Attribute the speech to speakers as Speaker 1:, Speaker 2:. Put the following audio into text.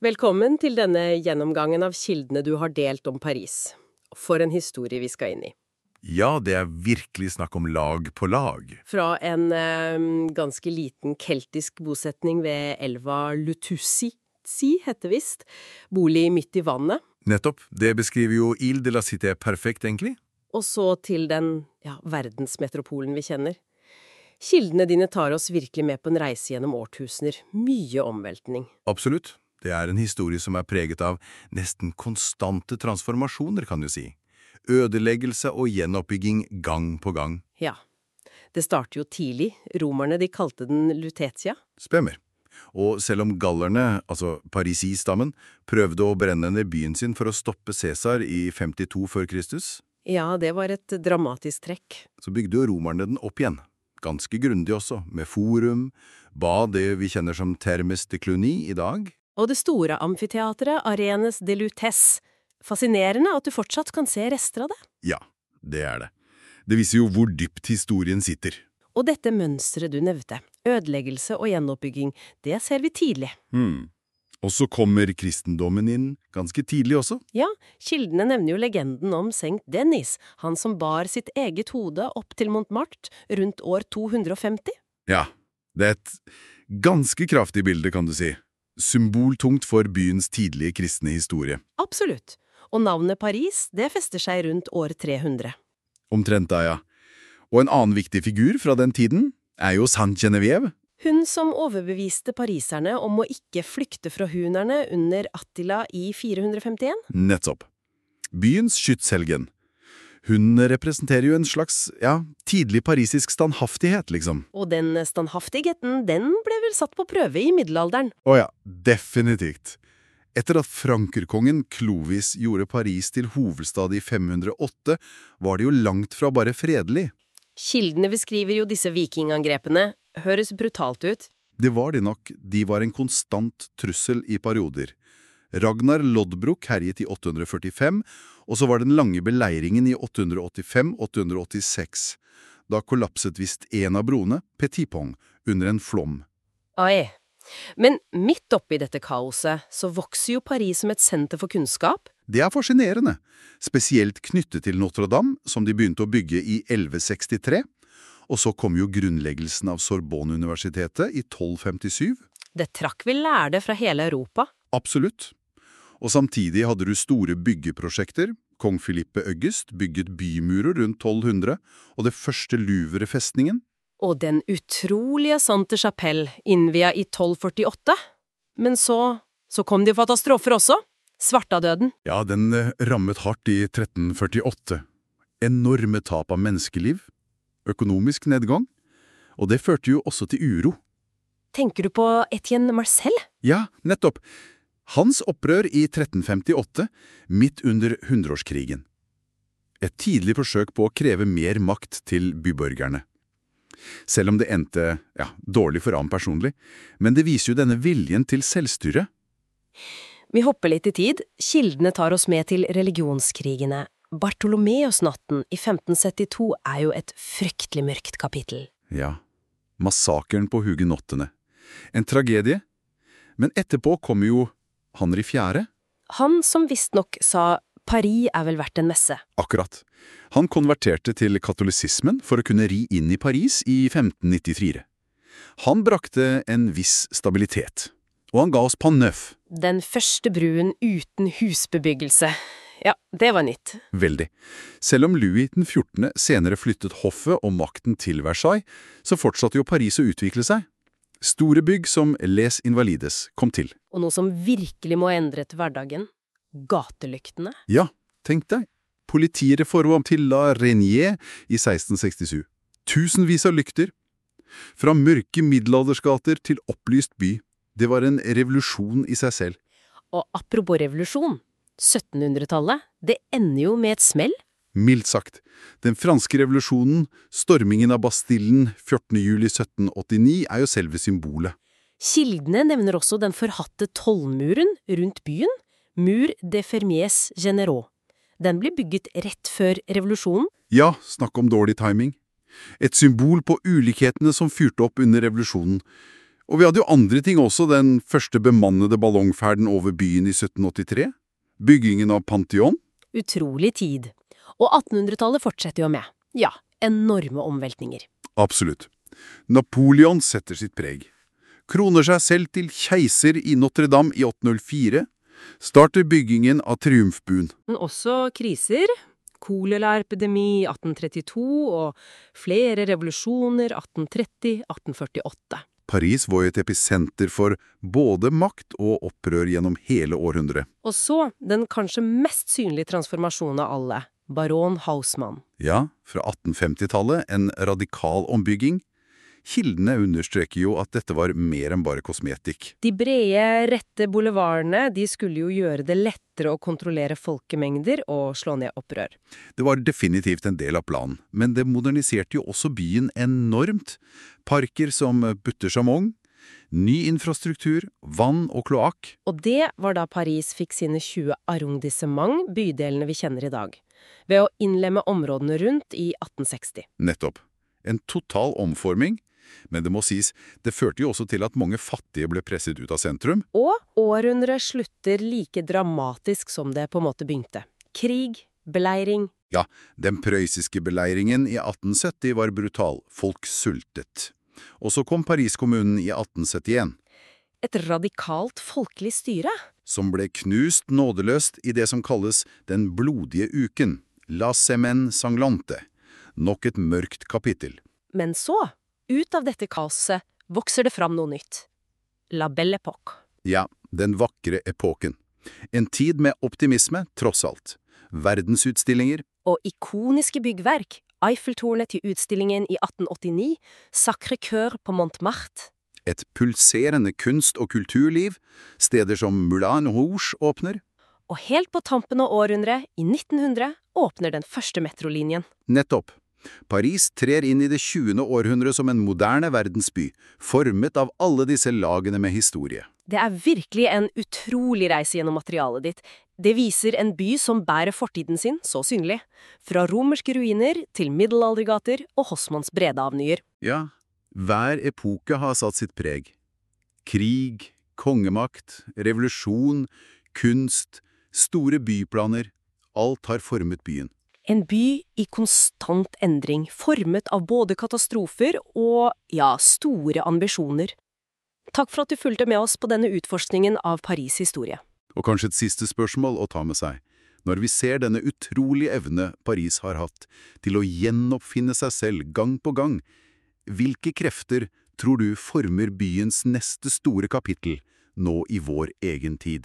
Speaker 1: Velkommen til denne gjennomgangen av kildene du har delt om Paris. For en historie vi skal inn i.
Speaker 2: Ja, det er virkelig snakk om lag på lag.
Speaker 1: Fra en ganske liten keltisk bosetning ved elva Lutussi, heter visst, bolig midt i vannet.
Speaker 2: Nettopp, det beskriver jo Ile de la Cité perfekt, egentlig.
Speaker 1: Og så til den verdensmetropolen vi kjenner. Kildene dine tar oss virkelig med på en reise gjennom årtusener. Mye omveltning.
Speaker 2: Absolutt. Det er en historie som er preget av nesten konstante transformasjoner, kan du si. Ødeleggelse og gjenoppbygging gang på gang.
Speaker 1: Ja. Det starter jo tidlig. Romerne, de kalte den Lutetia.
Speaker 2: Stemmer. Og selv om gallerne, altså Parisi-stammen, prøvde å brenne ned byen sin for å stoppe Cæsar i 52 før Kristus,
Speaker 1: Ja, det var et dramatisk trekk.
Speaker 2: så bygde jo romerne den opp igjen. Ganske grundig også, med forum, bad det vi kjenner som Termes de Cluny i dag.
Speaker 1: Og det store amfiteatret Arenes de Lutèce. Fascinerende at du fortsatt kan se rester av det.
Speaker 2: Ja, det er det. Det viser jo hvor dypt historien sitter.
Speaker 1: Og dette mønstret du nevnte, ødeleggelse og gjenoppbygging, det ser vi tidlig.
Speaker 2: Og så kommer kristendommen inn ganske tidlig også.
Speaker 1: Ja, kildene nevner jo legenden om Sankt Denis, han som bar sitt eget hode opp til Montmartre rundt år 250.
Speaker 2: Ja, det er et ganske kraftig bilde, kan du si. Symboltungt for byens tidlige kristne historie.
Speaker 1: Absolutt. Og navnet Paris, det fester seg rundt år 300.
Speaker 2: Omtrent da, ja. Og en annen viktig figur fra den tiden er jo Saint Geneviève.
Speaker 1: Hun som overbeviste pariserne om å ikke flykte fra hunerne under Attila i 451.
Speaker 2: Nettopp. Byens skytshelgen. Hun representerer jo en slags, tidlig parisisk standhaftighet, liksom.
Speaker 1: Og den standhaftigheten, den ble vel satt på prøve i middelalderen.
Speaker 2: Å ja, definitivt. Etter at frankerkongen Clovis gjorde Paris til hovedstad i 508, var det jo langt fra bare fredelig.
Speaker 1: Kildene beskriver jo disse vikingangrepene. Høres brutalt ut.
Speaker 2: Det var de nok. De var en konstant trussel i perioder. Ragnar Lodbrok herjet i 845, og så var den lange beleiringen i 885-886. Da kollapset visst en av broene, Petit Pont, under en flom.
Speaker 1: Oi. Men midt oppi dette kaoset, så vokser jo Paris som et senter for kunnskap.
Speaker 2: Det er fascinerende, spesielt knyttet til Notre-Dame, som de begynte å bygge i 1163, og så kom jo grunnleggelsen av Sorbonne-universitetet i 1257.
Speaker 1: Det trakk vel lærde fra hele Europa.
Speaker 2: Absolutt. Og samtidig hadde du store byggeprosjekter. Kong Philippe August bygget bymurer rundt 1200, og det første Louvre-festningen.
Speaker 1: Og den utrolige Sainte Chapelle innvia i 1248. Men så kom det jo katastrofer også. Svartadøden.
Speaker 2: Ja, den rammet hardt i 1348. Enorme tap av menneskeliv. Økonomisk nedgang, og det førte jo også til uro.
Speaker 1: Tenker du på Etienne Marcel?
Speaker 2: Ja, nettopp. Hans opprør i 1358, midt under hundreårskrigen. Et tidlig forsøk på å kreve mer makt til byborgerne. Selv om det endte, dårlig for ham personlig, men det viser jo denne viljen til selvstyre.
Speaker 1: Vi hopper litt i tid. Kildene tar oss med til religionskrigene. Bartolomeus-natten i 1572 er jo et fryktelig mørkt kapittel.
Speaker 2: Ja, massakren på hugenottene. En tragedie. Men etterpå kommer jo Henri IV.
Speaker 1: Han som visstnok sa Paris er vel verdt en messe.
Speaker 2: Akkurat. Han konverterte til katolisismen for å kunne ri inn i Paris i 1594. Han brakte en viss stabilitet. Og han ga oss Pont Neuf.
Speaker 1: Den første bruen uten husbebyggelse. Ja, det var nytt.
Speaker 2: Veldig. Selv om Louis den 14. senere flyttet hoffet og makten til Versailles, så fortsatte jo Paris å utvikle seg. Store bygg som Les Invalides kom til.
Speaker 1: Og noe som virkelig må endre til hverdagen. Gatelyktene.
Speaker 2: Ja, tenk deg. Politireformen til La Reynier i 1667. Tusenvis av lykter. Fra mørke middelaldersgater til opplyst by. Det var en revolusjon i seg selv.
Speaker 1: Og apropos revolusjon. 1700-tallet, det ender jo med et smell.
Speaker 2: Mildt sagt. Den franske revolusjonen, stormingen av Bastillen 14. juli 1789 er jo selve symbolet.
Speaker 1: Kildene nevner også den forhatte tollmuren rundt byen, Mur de Fermiers Généraux. Den ble bygget rett før revolusjonen.
Speaker 2: Ja, snakk om dårlig timing. Et symbol på ulikhetene som fyrte opp under revolusjonen. Og vi hadde jo andre ting også, den første bemannede ballongferden over byen i 1783, byggingen av Pantheon.
Speaker 1: Utrolig tid. Og 1800-tallet fortsetter jo med. Ja, enorme omveltninger.
Speaker 2: Absolutt. Napoleon setter sitt preg. Kroner seg selv til keiser i Notre-Dame i 1804, starter byggingen av triumfbuen.
Speaker 1: Men også kriser. Koleraepidemi i 1832 og flere revolusjoner 1830-1848.
Speaker 2: Paris var jo et episenter for både makt og opprør gjennom hele århundret.
Speaker 1: Og så den kanskje mest synlige transformasjonen av alle, baron Haussmann.
Speaker 2: Ja, fra 1850-tallet en radikal ombygging. Kildene understreker jo at dette var mer enn bare kosmetikk.
Speaker 1: De brede, rette boulevardene, de skulle jo gjøre det lettere å kontrollere folkemengder og slå ned opprør.
Speaker 2: Det var definitivt en del av planen, men det moderniserte jo også byen enormt. Parker som Butter-Chamon, ny infrastruktur, vann og kloakk.
Speaker 1: Og det var da Paris fikk sine 20 arrondissement, bydelene vi kjenner i dag, ved å innlemme områdene rundt i 1860.
Speaker 2: Nettopp. En total omforming. Men det må sies, det førte jo også til at mange fattige ble presset ut av sentrum.
Speaker 1: Og århundret slutter like dramatisk som det på en måte begynte. Krig, beleiring.
Speaker 2: Ja, den prøyssiske beleiringen i 1870 var brutal. Folk sultet. Og så kom Paris-kommunen i 1871.
Speaker 1: Et radikalt folkelig styre.
Speaker 2: Som ble knust nådeløst i det som kalles den blodige uken. La Semaine Sanglante. Nok et mørkt kapittel.
Speaker 1: Men så, ut av dette kaoset, vokser det fram noe nytt. La Belle Époque.
Speaker 2: Ja, den vakre epoken. En tid med optimisme, tross alt. Verdensutstillinger.
Speaker 1: Og ikoniske byggverk. Eiffeltårnet til utstillingen i 1889, Sacré-Cœur på Montmartre.
Speaker 2: Et pulserende kunst- og kulturliv. Steder som Moulin Rouge åpner.
Speaker 1: Og helt på tampen av århundret, i 1900, åpner den første metrolinjen.
Speaker 2: Nettopp. Paris trer inn i det 20. århundre som en moderne verdensby, formet av alle disse lagene med historie.
Speaker 1: Det er virkelig en utrolig reise gjennom materialet ditt. Det viser en by som bærer fortiden sin så synlig. Fra romerske ruiner til middelaldergater og Haussmanns brede avnyer.
Speaker 2: Ja, hver epoke har satt sitt preg. Krig, kongemakt, revolusjon, kunst, store byplaner. Alt har formet byen.
Speaker 1: En by i konstant endring, formet av både katastrofer og, ja, store ambisjoner. Takk for at du fulgte med oss på denne utforskningen av Paris' historie.
Speaker 2: Og kanskje et siste spørsmål å ta med seg. Når vi ser denne utrolige evne Paris har hatt til å gjenoppfinne seg selv gang på gang, hvilke krefter tror du former byens neste store kapittel nå i vår egen tid?